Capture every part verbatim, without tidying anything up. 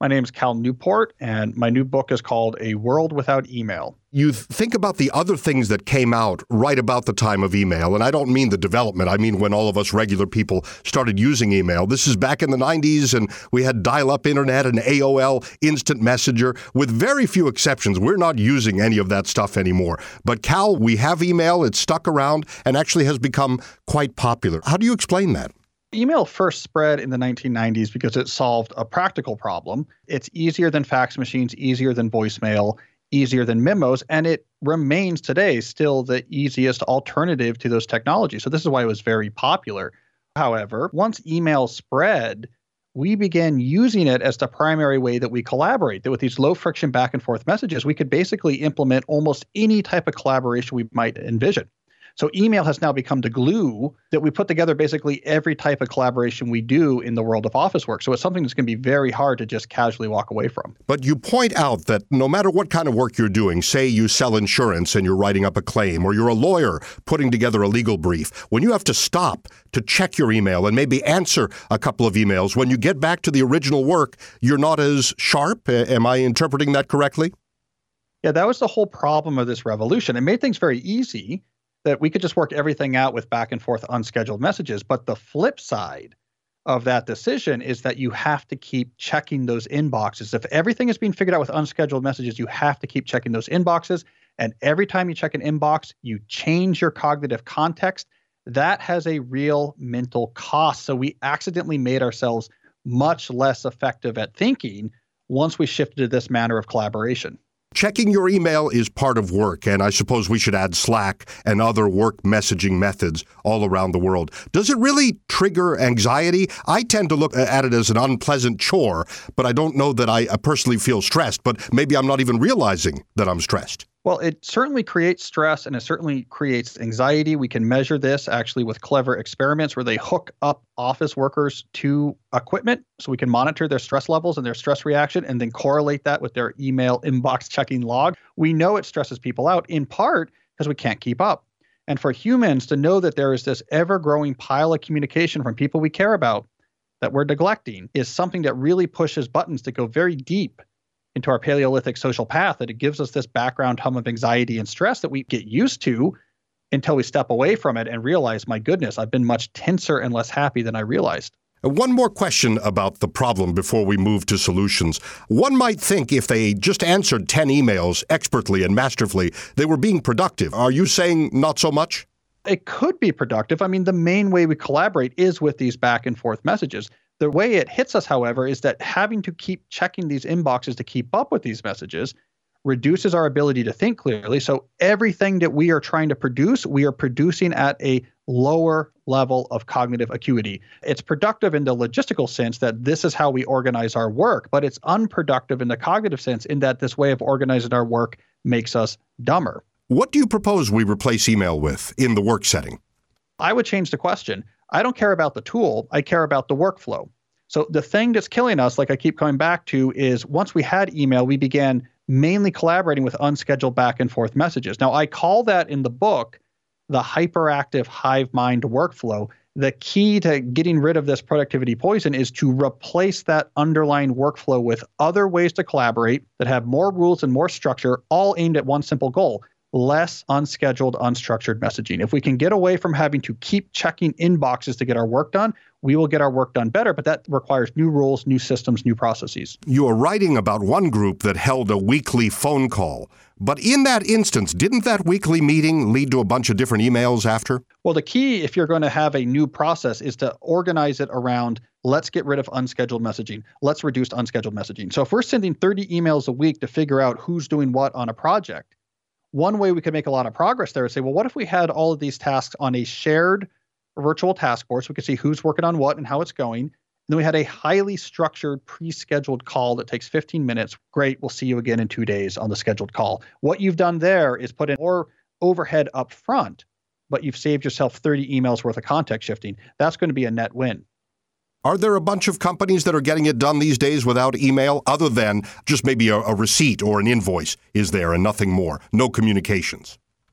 My name is Cal Newport, and my new book is called A World Without Email. You think about the other things that came out right about the time of email, and I don't mean the development. I mean when all of us regular people started using email. This is back in the nineties, and we had dial-up internet and A O L Instant Messenger. With very few exceptions, we're not using any of that stuff anymore. But Cal, we have email. It's stuck around and actually has become quite popular. How do you explain that? Email first spread in the nineteen nineties because it solved a practical problem. It's easier than fax machines, easier than voicemail, easier than memos, and it remains today still the easiest alternative to those technologies. So this is why it was very popular. However, once email spread, we began using it as the primary way that we collaborate. That with these low friction back and forth messages, we could basically implement almost any type of collaboration we might envision. So email has now become the glue that we put together basically every type of collaboration we do in the world of office work. So it's something that's going to be very hard to just casually walk away from. But you point out that no matter what kind of work you're doing, say you sell insurance and you're writing up a claim, or you're a lawyer putting together a legal brief, when you have to stop to check your email and maybe answer a couple of emails, when you get back to the original work, you're not as sharp. Am I interpreting that correctly? Yeah, that was the whole problem of this revolution. It made things very easy, that we could just work everything out with back and forth unscheduled messages. But the flip side of that decision is that you have to keep checking those inboxes. If everything is being figured out with unscheduled messages, you have to keep checking those inboxes. And every time you check an inbox, you change your cognitive context. That has a real mental cost. So we accidentally made ourselves much less effective at thinking once we shifted to this manner of collaboration. Checking your email is part of work, and I suppose we should add Slack and other work messaging methods all around the world. Does it really trigger anxiety? I tend to look at it as an unpleasant chore, but I don't know that I personally feel stressed, but maybe I'm not even realizing that I'm stressed. Well, it certainly creates stress and it certainly creates anxiety. We can measure this actually with clever experiments where they hook up office workers to equipment so we can monitor their stress levels and their stress reaction and then correlate that with their email inbox checking log. We know it stresses people out in part because we can't keep up. And for humans to know that there is this ever-growing pile of communication from people we care about that we're neglecting is something that really pushes buttons that go very deep into our Paleolithic social path, that it gives us this background hum of anxiety and stress that we get used to until we step away from it and realize, my goodness, I've been much tenser and less happy than I realized. One more question about the problem before we move to solutions. One might think if they just answered ten emails expertly and masterfully, they were being productive. Are you saying not so much? It could be productive. I mean, the main way we collaborate is with these back and forth messages. The way it hits us, however, is that having to keep checking these inboxes to keep up with these messages reduces our ability to think clearly. So everything that we are trying to produce, we are producing at a lower level of cognitive acuity. It's productive in the logistical sense that this is how we organize our work, but it's unproductive in the cognitive sense in that this way of organizing our work makes us dumber. What do you propose we replace email with in the work setting? I would change the question. I don't care about the tool. I care about the workflow. So the thing that's killing us, like I keep coming back to, is once we had email, we began mainly collaborating with unscheduled back and forth messages. Now, I call that in the book the hyperactive hive mind workflow. The key to getting rid of this productivity poison is to replace that underlying workflow with other ways to collaborate that have more rules and more structure, all aimed at one simple goal: less unscheduled, unstructured messaging. If we can get away from having to keep checking inboxes to get our work done, we will get our work done better, but that requires new rules, new systems, new processes. You are writing about one group that held a weekly phone call. But in that instance, didn't that weekly meeting lead to a bunch of different emails after? Well, the key, if you're going to have a new process, is to organize it around, let's get rid of unscheduled messaging. Let's reduce unscheduled messaging. So if we're sending thirty emails a week to figure out who's doing what on a project, one way we could make a lot of progress there is say, well, what if we had all of these tasks on a shared virtual task force? We could see who's working on what and how it's going. And then we had a highly structured, pre-scheduled call that takes fifteen minutes. Great, we'll see you again in two days on the scheduled call. What you've done there is put in more overhead up front, but you've saved yourself thirty emails worth of context shifting. That's going to be a net win. Are there a bunch of companies that are getting it done these days without email, other than just maybe a, a receipt or an invoice is there and nothing more? No communications?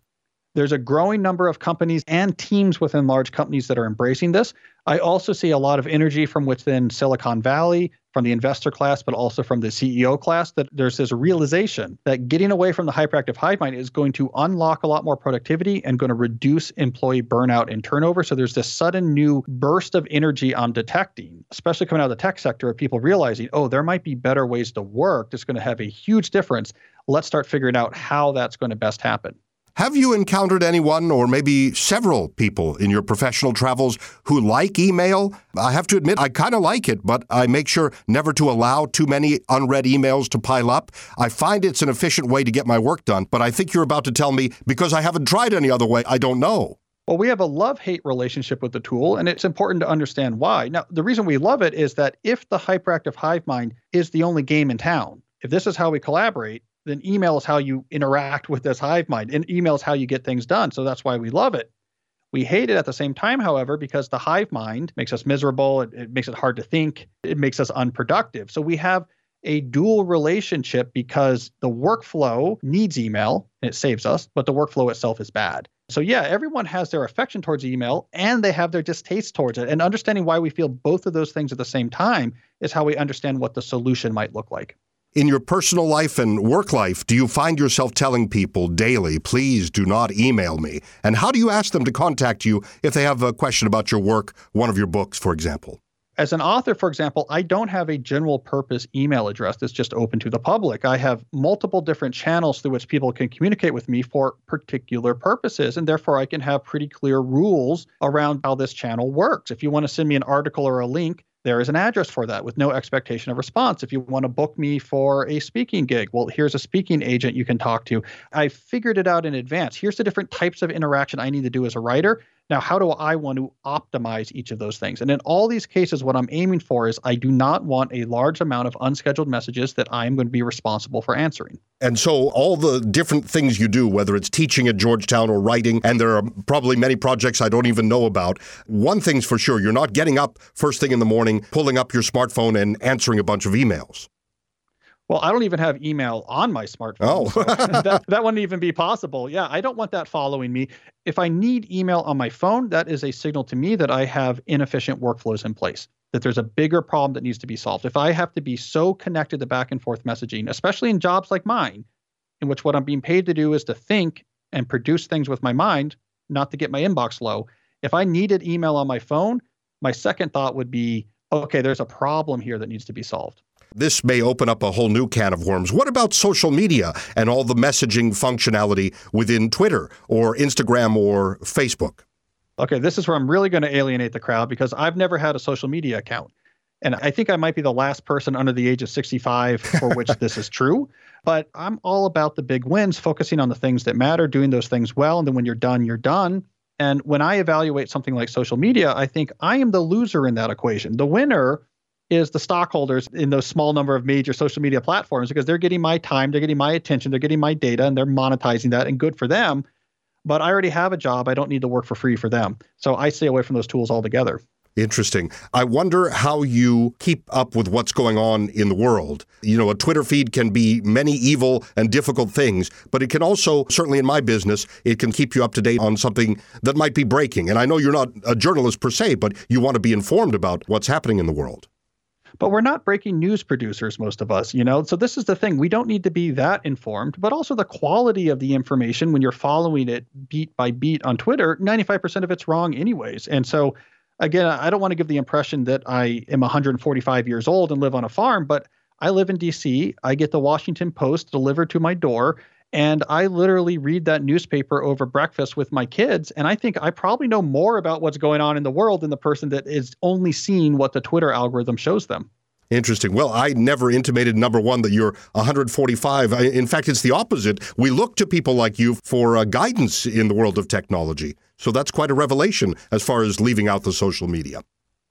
There's a growing number of companies and teams within large companies that are embracing this. I also see a lot of energy from within Silicon Valley, from the investor class, but also from the C E O class, that there's this realization that getting away from the hyperactive hive mind is going to unlock a lot more productivity and going to reduce employee burnout and turnover. So there's this sudden new burst of energy I'm detecting, especially coming out of the tech sector, of people realizing, oh, there might be better ways to work that's going to have a huge difference. Let's start figuring out how that's going to best happen. Have you encountered anyone, or maybe several people in your professional travels who like email? I have to admit, I kind of like it, but I make sure never to allow too many unread emails to pile up. I find it's an efficient way to get my work done, but I think you're about to tell me, because I haven't tried any other way, I don't know. Well, we have a love-hate relationship with the tool, and it's important to understand why. Now, the reason we love it is that if the hyperactive hive mind is the only game in town, if this is how we collaborate, then email is how you interact with this hive mind, and email is how you get things done. So that's why we love it. We hate it at the same time, however, because the hive mind makes us miserable. It, it makes it hard to think. It makes us unproductive. So we have a dual relationship because the workflow needs email and it saves us, but the workflow itself is bad. So yeah, everyone has their affection towards email and they have their distaste towards it. And understanding why we feel both of those things at the same time is how we understand what the solution might look like. In your personal life and work life, do you find yourself telling people daily, please do not email me? And how do you ask them to contact you if they have a question about your work, one of your books, for example? As an author, for example, I don't have a general purpose email address that's just open to the public. I have multiple different channels through which people can communicate with me for particular purposes, and therefore I can have pretty clear rules around how this channel works. If you want to send me an article or a link, there is an address for that with no expectation of response. If you want to book me for a speaking gig, well, here's a speaking agent you can talk to. I figured it out in advance. Here's the different types of interaction I need to do as a writer. Now, how do I want to optimize each of those things? And in all these cases, what I'm aiming for is I do not want a large amount of unscheduled messages that I am going to be responsible for answering. And so all the different things you do, whether it's teaching at Georgetown or writing, and there are probably many projects I don't even know about, one thing's for sure, you're not getting up first thing in the morning, pulling up your smartphone and answering a bunch of emails. Well, I don't even have email on my smartphone. Oh, so that, that wouldn't even be possible. Yeah, I don't want that following me. If I need email on my phone, that is a signal to me that I have inefficient workflows in place, that there's a bigger problem that needs to be solved. If I have to be so connected to back and forth messaging, especially in jobs like mine, in which what I'm being paid to do is to think and produce things with my mind, not to get my inbox low. If I needed email on my phone, my second thought would be, okay, there's a problem here that needs to be solved. This may open up a whole new can of worms. What about social media and all the messaging functionality within Twitter or Instagram or Facebook? Okay, this is where I'm really going to alienate the crowd because I've never had a social media account. And I think I might be the last person under the age of sixty-five for which this is true. But I'm all about the big wins, focusing on the things that matter, doing those things well. And then when you're done, you're done. And when I evaluate something like social media, I think I am the loser in that equation. The winner is the stockholders in those small number of major social media platforms because they're getting my time, they're getting my attention, they're getting my data, and they're monetizing that, and good for them. But I already have a job. I don't need to work for free for them. So I stay away from those tools altogether. Interesting. I wonder how you keep up with what's going on in the world. You know, a Twitter feed can be many evil and difficult things, but it can also, certainly in my business, it can keep you up to date on something that might be breaking. And I know you're not a journalist per se, but you want to be informed about what's happening in the world. But we're not breaking news producers, most of us, you know? So this is the thing. We don't need to be that informed, but also the quality of the information when you're following it beat by beat on Twitter, ninety-five percent of it's wrong anyways. And so, again, I don't want to give the impression that I am one hundred forty-five years old and live on a farm, but I live in D C. I get the Washington Post delivered to my door. And I literally read that newspaper over breakfast with my kids. And I think I probably know more about what's going on in the world than the person that is only seeing what the Twitter algorithm shows them. Interesting. Well, I never intimated, number one, that you're one hundred forty-five. In fact, it's the opposite. We look to people like you for uh, guidance in the world of technology. So that's quite a revelation as far as leaving out the social media.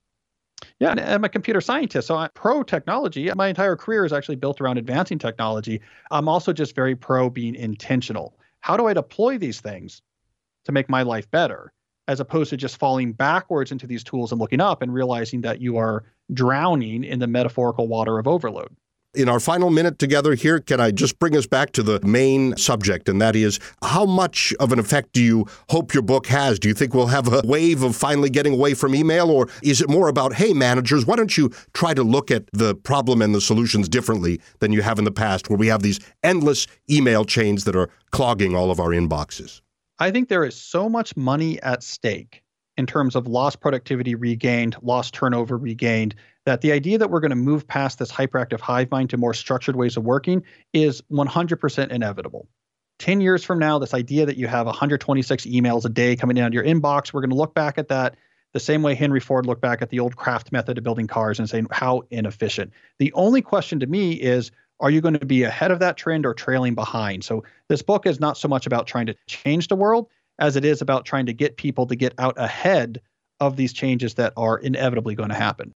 Yeah, and I'm a computer scientist, so I'm pro technology. My entire career is actually built around advancing technology. I'm also just very pro being intentional. How do I deploy these things to make my life better, as opposed to just falling backwards into these tools and looking up and realizing that you are drowning in the metaphorical water of overload? In our final minute together here, can I just bring us back to the main subject, and that is, how much of an effect do you hope your book has? Do you think we'll have a wave of finally getting away from email, or is it more about, hey, managers, why don't you try to look at the problem and the solutions differently than you have in the past, where we have these endless email chains that are clogging all of our inboxes? I think there is so much money at stake in terms of lost productivity regained, lost turnover regained, that the idea that we're going to move past this hyperactive hive mind to more structured ways of working is one hundred percent inevitable. ten years from now, this idea that you have one hundred twenty-six emails a day coming down to your inbox, we're going to look back at that the same way Henry Ford looked back at the old Kraft method of building cars and saying, how inefficient. The only question to me is, are you going to be ahead of that trend or trailing behind? So this book is not so much about trying to change the world as it is about trying to get people to get out ahead of these changes that are inevitably going to happen.